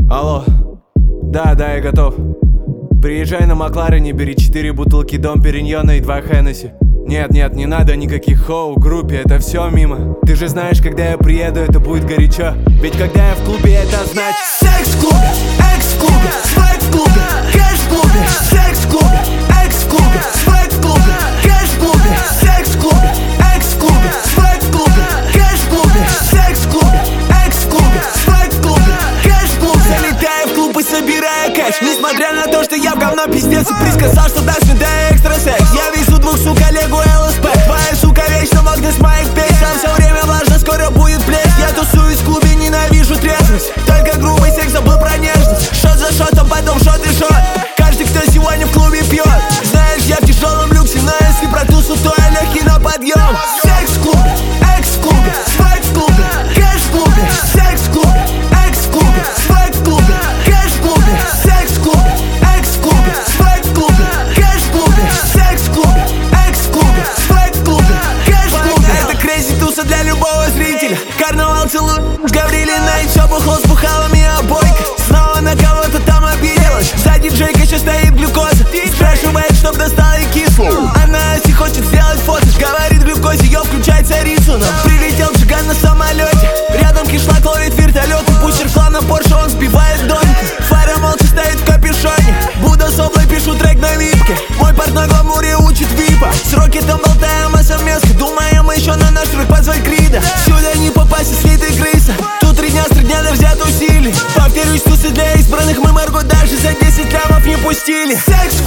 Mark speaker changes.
Speaker 1: Алло, да, я готов. Приезжай на Макларене, бери 4 бутылки Дом Периньона и 2 Хеннесси. Нет, не надо никаких хоу, группе, это все мимо. Ты же знаешь, когда я приеду, это будет горячо. Ведь когда я в клубе, это значит
Speaker 2: секс в клубе, экс в клубе, свайп в клубе, кэш в клубе. Секс в клубе, экс в клубе, свайп в клубе, кэш в клубе. Секс в клубе, экс в клубе, свайп в клубе, кэш в клубе. Секс в клубе, экс в клубе, свайп в клубе, кэш в клубе. Залетаю в клуб и собираю кэш. Несмотря на то, что я в говно пиздец, и приз сказал, что даст мне да экстра секс. Я везу двух сук коллегу ЛСП. Твоя сука вечно в огне с моих песен. Все время влажно, скоро будет плеск. Я тусуюсь в клубе, ненавижу трезвость. Только грубый секс, забыл про нежность. Шот за шотом, потом шот и шот. Каждый, кто сегодня в клубе пьет. Знаешь, я в тяжелом люксе, но если про тусу, то я легкий на подъем. Секс в клубе, экс в клубе, свайп в клубе, кэш в клубе. Секс в клубе, экс в клубе, свайп в клубе, кэш в клубе. Секс в клубе, экс в клубе, свайп в клубе, кэш в клубе. Секс в клубе, экс в клубе, свайп в клубе, кэш в клубе. Это крейзи туса для любого зрителя. Карнавал целует, Гаврили найт, шоп ухол с бухалами обойка. Снова на кого-то там обиделась. За диджейкой еще стоит глюкоза. Спрашивает, чтоб достала и кислу. Она если хочет сделать фото, говорит глюкозе, ее включает царицу. Но прилетел джиган на самолете. Рядом кишлак ловит вертолет. И пустер клан на Порше, он сбивает домик. Фара молча стоит в капюшоне. Будда с облой пишу трек на липке. Мой партнер в гламуре учит випа. Сроки там болтаем, а совместно думаем еще на наш трек позвать Крида. Сюда не попасть, если ты крыса. Тут 3 дня взят усилий. Повторюсь, тусы для избранных, мы Марго даже за 10 лямов не пустили. Секс